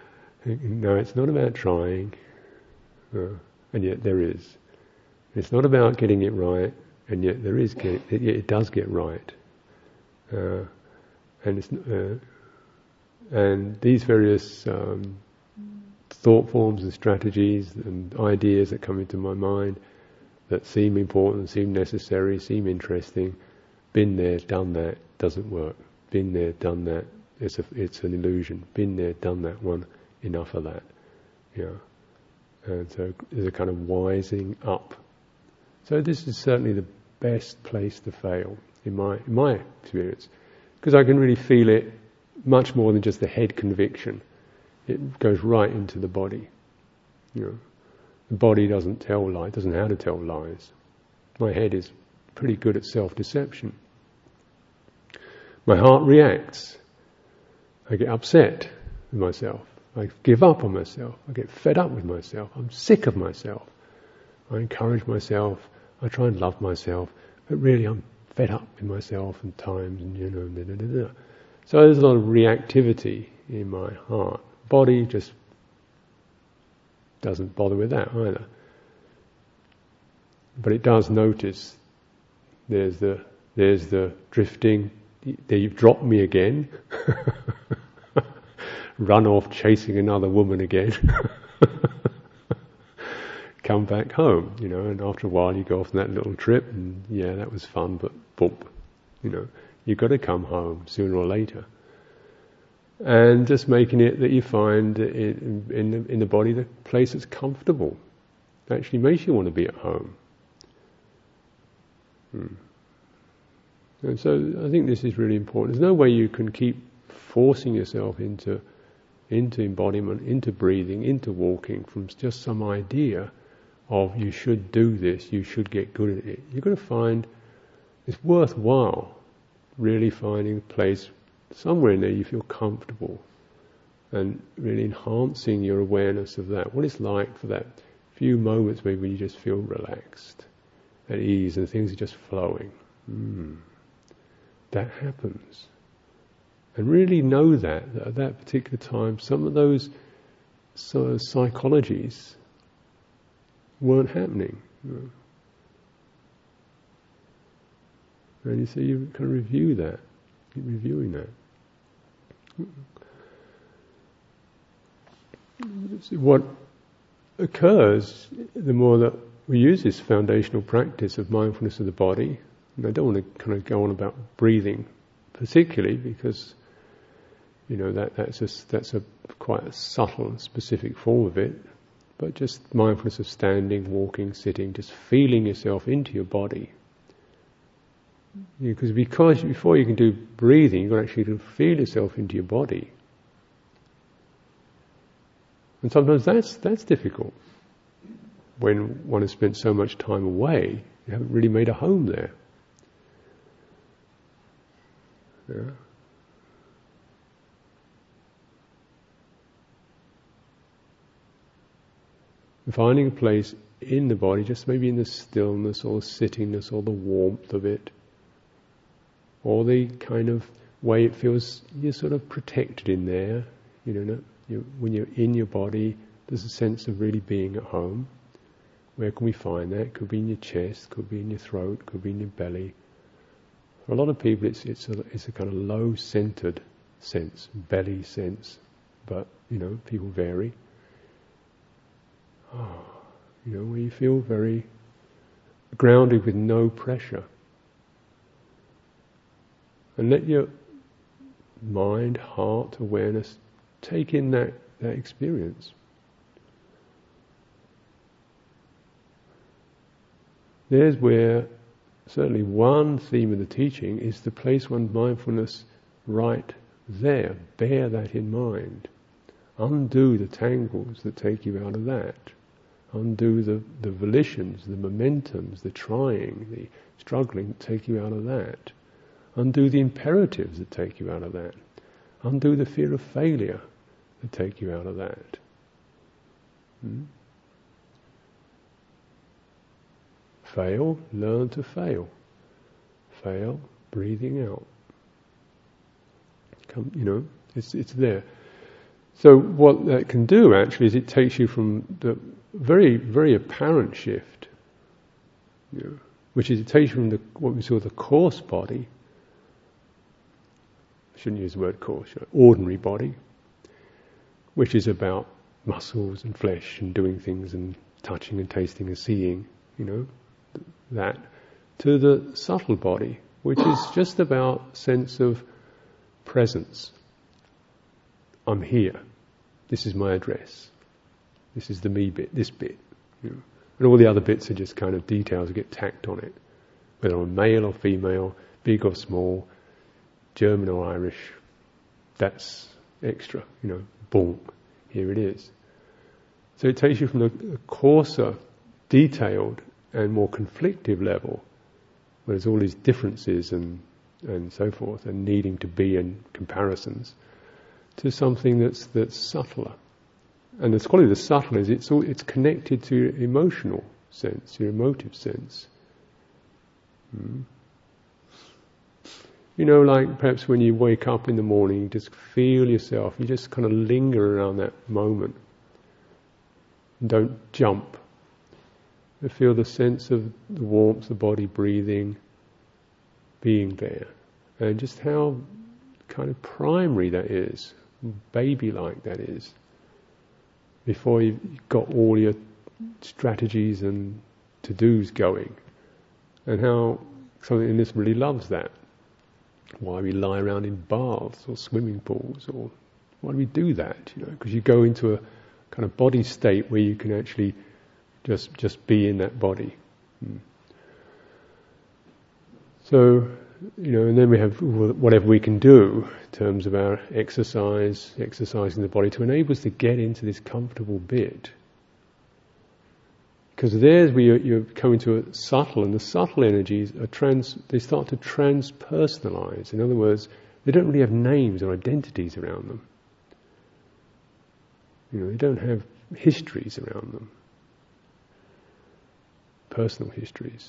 No, it's not about trying, uh, and yet there is. It's not about getting it right, and yet there is. Get, it, it does get right, uh, and it's uh, and these various um, thought forms and strategies and ideas that come into my mind that seem important, seem necessary, seem interesting. Been there, done that. Doesn't work. Been there, done that. It's a, it's an illusion. Been there, done that one. Enough of that. Yeah. And so there's a kind of wising up. So this is certainly the best place to fail in my in my experience, because I can really feel it much more than just the head conviction. It goes right into the body. You know, the body doesn't tell lies, doesn't know how to tell lies. My head is pretty good at self-deception. My heart reacts. I get upset with myself. I give up on myself. I get fed up with myself. I'm sick of myself. I encourage myself. I try and love myself, but really I'm fed up with myself and times, and you know, da, da, da, da. So there's a lot of reactivity in my heart. Body just doesn't bother with that either. But it does notice there's the there's the drifting. There, you've dropped me again. Run off chasing another woman again. Come back home, you know, and after a while you go off on that little trip, and yeah, that was fun, but boop, you know, you've got to come home sooner or later. And just making it that you find in, in, the, in the body the place that's comfortable, actually makes you want to be at home. Hmm. And so I think this is really important. There's no way you can keep forcing yourself into into embodiment, into breathing, into walking from just some idea of you should do this, you should get good at it. You've got to find it's worthwhile really finding a place somewhere in there you feel comfortable and really enhancing your awareness of that. What it's like for that few moments maybe when you just feel relaxed, at ease, and things are just flowing. Mm. That happens. And really know that, that at that particular time, some of those sort of psychologies weren't happening. You know. And you see, you kind of review that, keep reviewing that. What occurs, the more that we use this foundational practice of mindfulness of the body, and I don't want to kind of go on about breathing particularly, because you know that that's a, that's a quite a subtle and specific form of it, but just mindfulness of standing, walking, sitting, just feeling yourself into your body. Because because before you can do breathing, you've got to actually feel yourself into your body, and sometimes that's that's difficult when one has spent so much time away. You haven't really made a home there. Yeah. Finding a place in the body, just maybe in the stillness or the sittingness or the warmth of it, or the kind of way it feels you're sort of protected in there. You know, you, when you're in your body, there's a sense of really being at home. Where can we find that? Could be in your chest, could be in your throat, could be in your belly. For a lot of people, it's it's a, it's a kind of low-centered sense, belly sense, but you know, people vary. Oh, you know, where you feel very grounded with no pressure. And let your mind, heart, awareness take in that, that experience. There's where certainly one theme of the teaching is to place one's mindfulness right there. Bear that in mind. Undo the tangles that take you out of that. Undo the, the volitions, the momentums, the trying, the struggling that take you out of that. Undo the imperatives that take you out of that. Undo the fear of failure that take you out of that. Hmm? Fail, learn to fail. Fail, breathing out. Come, you know, it's it's there. So what that can do actually is it takes you from the very, very apparent shift, you know, which is it takes you from the, what we call the coarse body, I shouldn't use the word coarse, you know, ordinary body, which is about muscles and flesh and doing things and touching and tasting and seeing, you know, that, to the subtle body, which is just about sense of presence. I'm here. This is my address. This is the me bit, this bit. You know. And all the other bits are just kind of details that get tacked on it. Whether I'm male or female, big or small, German or Irish, that's extra, you know, boom, here it is. So it takes you from the coarser, detailed and more conflictive level, where there's all these differences and, and so forth, and needing to be in comparisons, to something that's that's subtler. And the quality of the subtle is it's all, it's connected to your emotional sense, your emotive sense. Hmm. You know, like perhaps when you wake up in the morning, you just feel yourself, you just kind of linger around that moment. Don't jump. You feel the sense of the warmth, the body breathing, being there. And just how kind of primary that is, baby-like that is, before you've got all your strategies and to-dos going. And how something in this really loves that. Why we lie around in baths or swimming pools, or why do we do that? You know, because you go into a kind of body state where you can actually just just be in that body. Hmm. So, you know, and then we have whatever we can do in terms of our exercise, exercising the body to enable us to get into this comfortable bit. Because there's where you're, you're coming to a subtle, and the subtle energies are trans, they start to transpersonalize. In other words, they don't really have names or identities around them. You know, they don't have histories around them. Personal histories.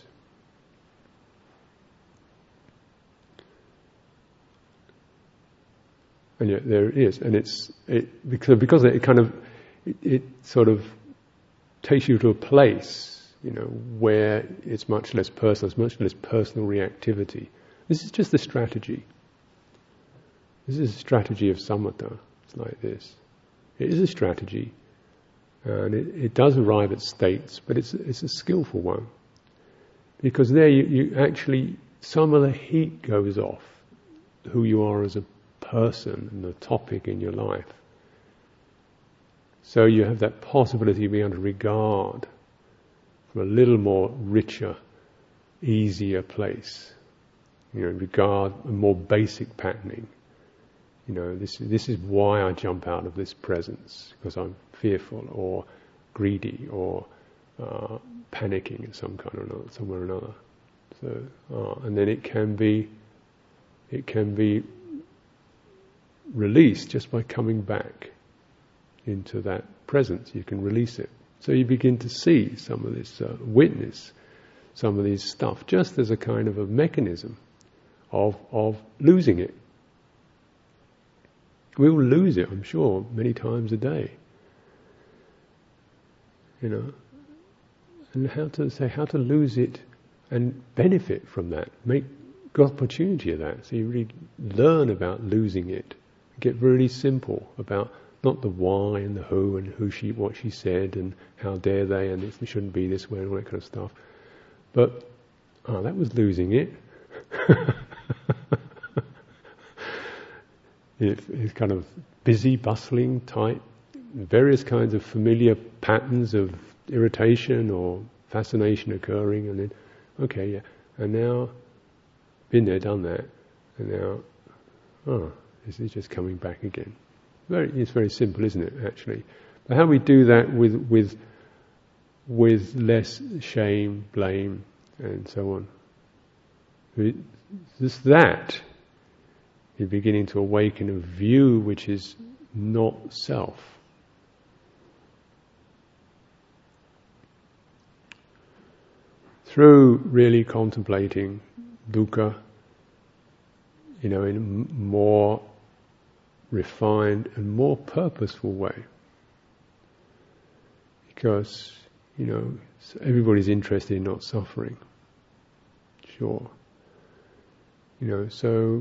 And yet there it is, and it's it because because it kind of it, it sort of takes you to a place, you know, where it's much less personal, it's much less personal reactivity. This is just the strategy. This is a strategy of samatha. It's like this. It is a strategy, and it, it does arrive at states, but it's it's a skillful one, because there you, you actually some of the heat goes off who you are as a person and the topic in your life. So you have that possibility of being able to regard from a little more richer, easier place. You know, regard a more basic patterning. You know, this this is why I jump out of this presence, because I'm fearful or greedy or uh, panicking in some kind or another, somewhere or another. So, uh, and then it can be, it can be released just by coming back into that presence. You can release it. So you begin to see some of this, uh, witness some of these stuff, just as a kind of a mechanism of of losing it. We will lose it, I'm sure, many times a day. You know, and how to say how to lose it and benefit from that, make good opportunity of that. So you really learn about losing it. Get really simple about not the why and the who and who she, what she said and how dare they and it shouldn't be this way and all that kind of stuff. But oh, that was losing it. it. It's kind of busy, bustling, tight, various kinds of familiar patterns of irritation or fascination occurring, and then okay, yeah, and now been there, done that, and now oh. This is just coming back again. Very, it's very simple, isn't it? Actually, but how we do that with with with less shame, blame, and so on. It, just that you're beginning to awaken a view which is not self. Through really contemplating dukkha, you know, in more refined and more purposeful way. Because, you know, everybody's interested in not suffering. Sure. You know, so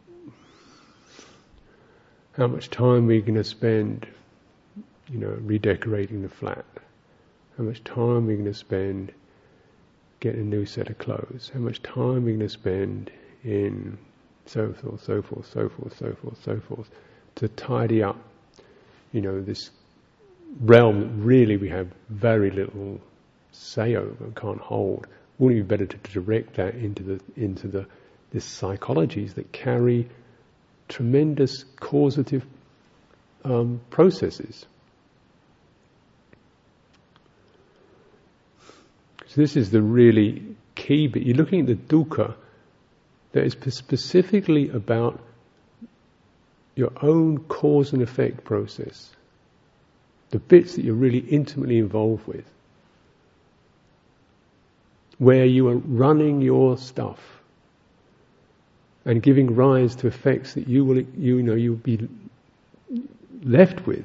how much time are we going to spend, you know, redecorating the flat? How much time are we going to spend getting a new set of clothes? How much time are we going to spend in so forth, so forth, so forth, so forth, so forth, to tidy up, you know, this realm that really we have very little say over and can't hold? Wouldn't it be better to direct that into the into the the psychologies that carry tremendous causative um, processes? So this is the really key bit. You're looking at the dukkha that is specifically about your own cause and effect process, the bits that you're really intimately involved with, where you are running your stuff and giving rise to effects that you will, you know, you'll be left with.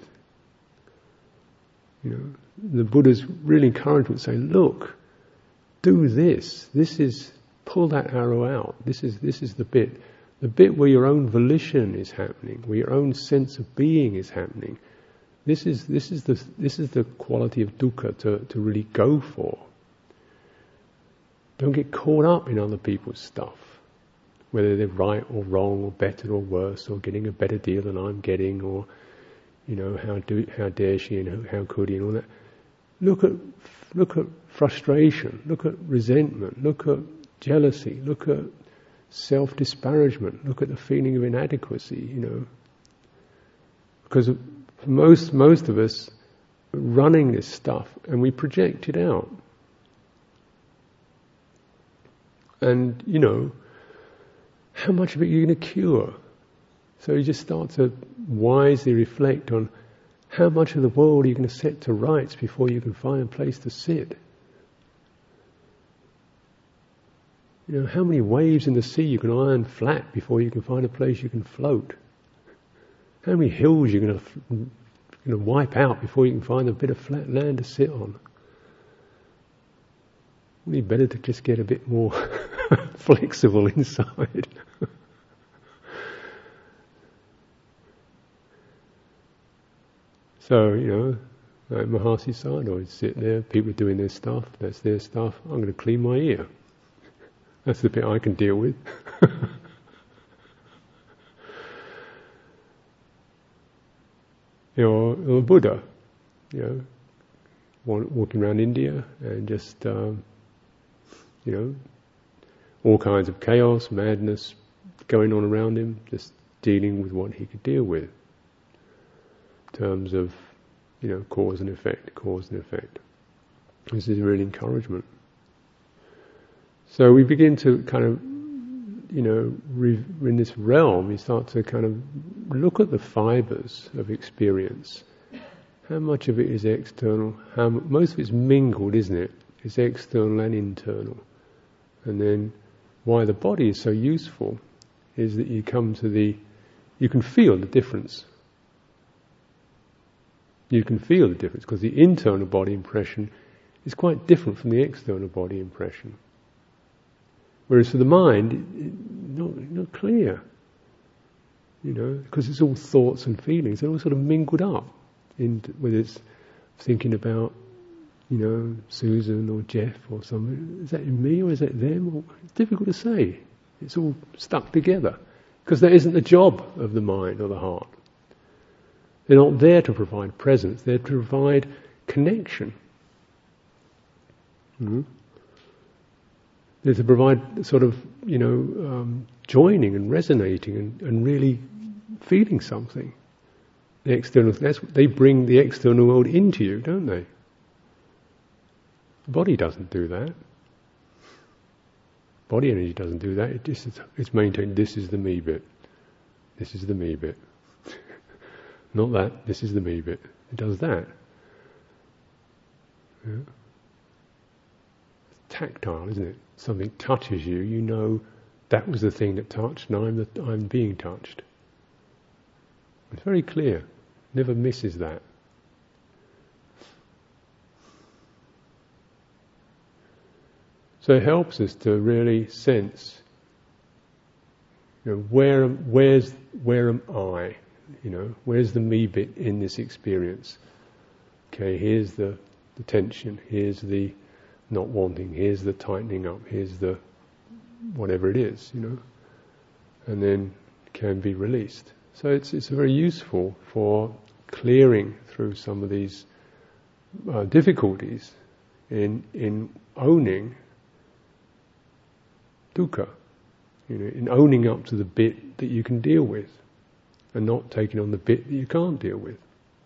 You know, the Buddha's really encouragement, saying, "Look, do this. This is pull that arrow out. This is this is the bit, the bit where your own volition is happening, where your own sense of being is happening. This is this is the this is the quality of dukkha to to really go for. Don't get caught up in other people's stuff, whether they're right or wrong or better or worse or getting a better deal than I'm getting, or you know how do how dare she and how could he and all that. Look at look at frustration. Look at resentment. Look at jealousy. Look at self-disparagement. Look at the feeling of inadequacy. You know, because for most most of us are running this stuff and we project it out. And, you know, how much of it you're going to cure? So you just start to wisely reflect on how much of the world are you going to set to rights before you can find a place to sit? You know, how many waves in the sea you can iron flat before you can find a place you can float? How many hills you're going to, going to wipe out before you can find a bit of flat land to sit on? Wouldn't it be better to just get a bit more flexible inside? So, you know, like Mahasi Sayadaw would sit there, people are doing their stuff, that's their stuff, I'm going to clean my ear. That's the bit I can deal with. You know, or the Buddha, you know, walking around India and just, um, you know, all kinds of chaos, madness going on around him, just dealing with what he could deal with in terms of, you know, cause and effect, cause and effect. This is really encouragement. So we begin to kind of, you know, re- in this realm, we start to kind of look at the fibres of experience. How much of it is external? How m- most of it's mingled, isn't it? It's external and internal. And then why the body is so useful is that you come to the, you can feel the difference. You can feel the difference because the internal body impression is quite different from the external body impression. Whereas for the mind, it, it, not, not clear. You know, because it's all thoughts and feelings. They're all sort of mingled up. In, whether it's thinking about, you know, Susan or Jeff or something. Is that me or is that them? Or, it's difficult to say. It's all stuck together. Because that isn't the job of the mind or the heart. They're not there to provide presence. They're to provide connection. Mm-hmm. They're to provide sort of, you know, um, joining and resonating and, and really feeling something. The external, that's, they bring the external world into you, don't they? The body doesn't do that. Body energy doesn't do that. It just, it's maintained, this is the me bit. This is the me bit. Not that, this is the me bit. It does that. Yeah. It's tactile, isn't it? Something touches you, you know that was the thing that touched, and I'm, the, I'm being touched. It's very clear. Never misses that. So it helps us to really sense, you know, where where's where am I? You know, where's the me bit in this experience? Okay, here's the, the tension, here's the not wanting, here's the tightening up, here's the whatever it is, you know, and then can be released. So it's it's very useful for clearing through some of these uh, difficulties in in owning dukkha, you know, in owning up to the bit that you can deal with, and not taking on the bit that you can't deal with.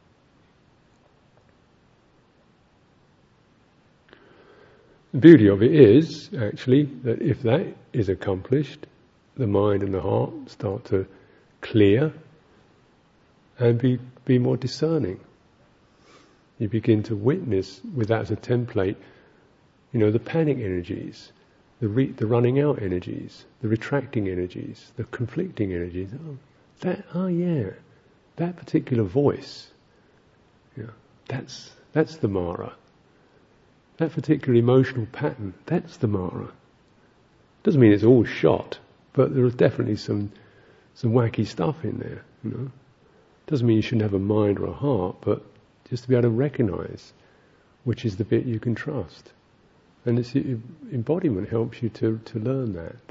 The beauty of it is, actually, that if that is accomplished, the mind and the heart start to clear and be, be more discerning. You begin to witness, with that as a template, you know, the panic energies, the, re, the running out energies, the retracting energies, the conflicting energies. Oh, that, oh yeah, that particular voice, yeah, that's that's the Mara. That particular emotional pattern, that's the Mara. Doesn't mean it's all shot, but there is definitely some some wacky stuff in there, you know. Doesn't mean you shouldn't have a mind or a heart, but just to be able to recognize which is the bit you can trust. And this embodiment helps you to, to learn that.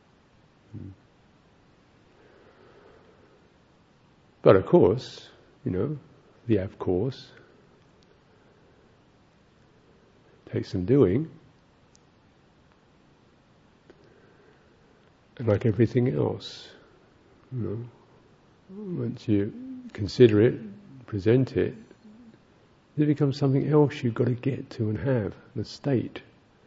But of course, you know, the of course takes some doing. And like everything else, you know, once you consider it, present it, it becomes something else you've got to get to and have, the state.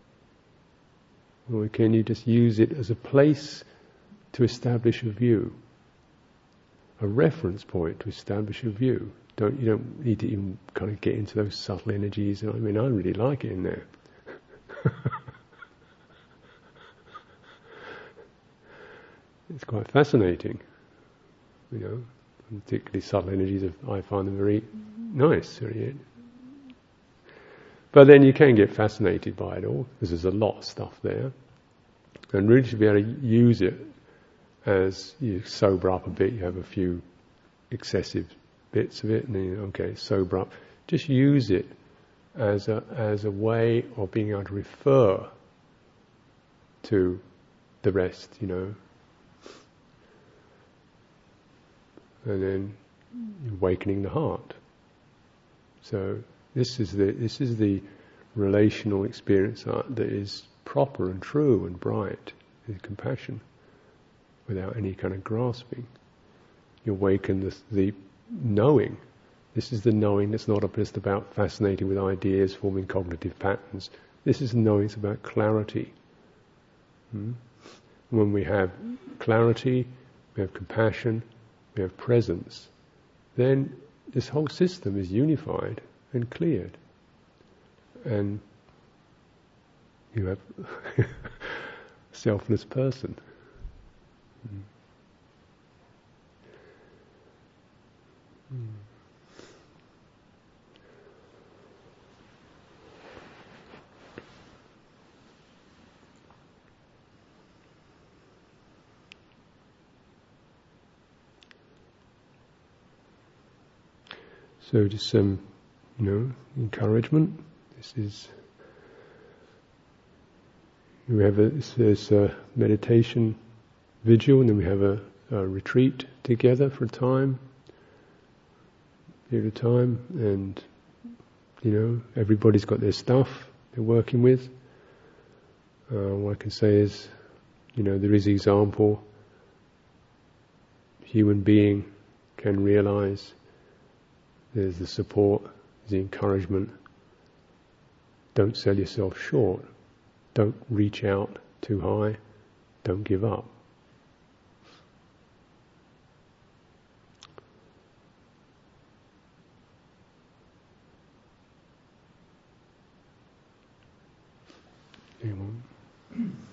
Or can you just use it as a place to establish a view, a reference point to establish a view? Don't you don't need to even kind of get into those subtle energies. I mean, I really like it in there. It's quite fascinating, you know. Particularly subtle energies, I find them very nice. Very, but then you can get fascinated by it all, because there's a lot of stuff there. And really to be able to use it as you sober up a bit, you have a few excessive bits of it, and then you, okay, sober up. Just use it as a as a way of being able to refer to the rest, you know. And then awakening the heart. So this is the this is the relational experience that is proper and true and bright, is compassion, without any kind of grasping. You awaken the, the knowing. This is the knowing that's not just about fascinating with ideas, forming cognitive patterns. This is knowing, it's about clarity. Hmm? When we have clarity, we have compassion, we have presence, then this whole system is unified and cleared. And you have a selfless person. Mm. Mm. So just some, you know, encouragement. This is, we have a, this a meditation vigil, and then we have a, a retreat together for a time, period of time, and, you know, everybody's got their stuff they're working with. Uh, what I can say is, you know, there is example, human being can realize. There's the support, the encouragement. Don't sell yourself short. Don't reach out too high. Don't give up. Anyone?